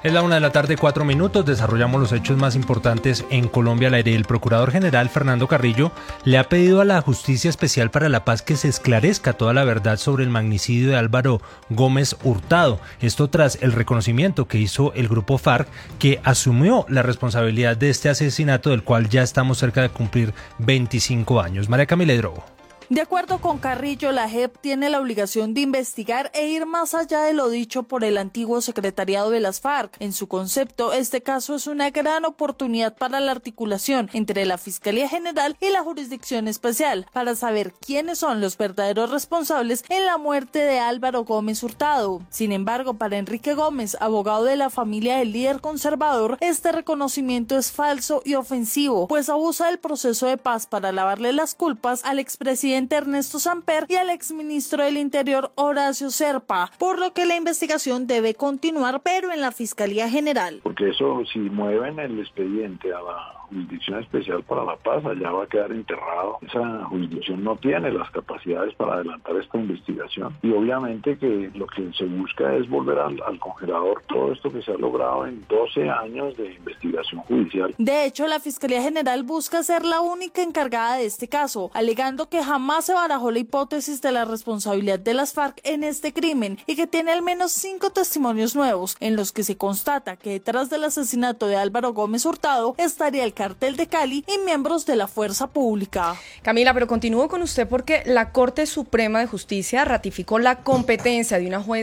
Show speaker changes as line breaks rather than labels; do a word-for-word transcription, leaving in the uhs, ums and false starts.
Es la una de la tarde, cuatro minutos. Desarrollamos los hechos más importantes en Colombia al aire. El procurador general Fernando Carrillo le ha pedido a la Justicia Especial para la Paz que se esclarezca toda la verdad sobre el magnicidio de Álvaro Gómez Hurtado. Esto tras el reconocimiento que hizo el grupo FARC, que asumió la responsabilidad de este asesinato, del cual ya estamos cerca de cumplir veinticinco años. María Camila Hidrobo.
De acuerdo con Carrillo, la J E P tiene la obligación de investigar e ir más allá de lo dicho por el antiguo secretariado de las FARC. En su concepto, este caso es una gran oportunidad para la articulación entre la Fiscalía General y la Jurisdicción Especial para saber quiénes son los verdaderos responsables en la muerte de Álvaro Gómez Hurtado. Sin embargo, para Enrique Gómez, abogado de la familia del líder conservador, este reconocimiento es falso y ofensivo, pues abusa del proceso de paz para lavarle las culpas al expresidente Ernesto Samper y al exministro del Interior Horacio Serpa, por lo que la investigación debe continuar, pero en la Fiscalía General.
Porque eso, si mueven el expediente a la Jurisdicción Especial para la Paz, allá va a quedar enterrado. Esa jurisdicción no tiene las capacidades para adelantar esta investigación, y obviamente que lo que se busca es volver al, al congelador todo esto que se ha logrado en doce años de investigación judicial.
De hecho, la Fiscalía General busca ser la única encargada de este caso, alegando que jamás Jamás se barajó la hipótesis de la responsabilidad de las FARC en este crimen y que tiene al menos cinco testimonios nuevos en los que se constata que detrás del asesinato de Álvaro Gómez Hurtado estaría el Cartel de Cali y miembros de la Fuerza Pública.
Camila, pero continúo con usted porque la Corte Suprema de Justicia ratificó la competencia de una jueza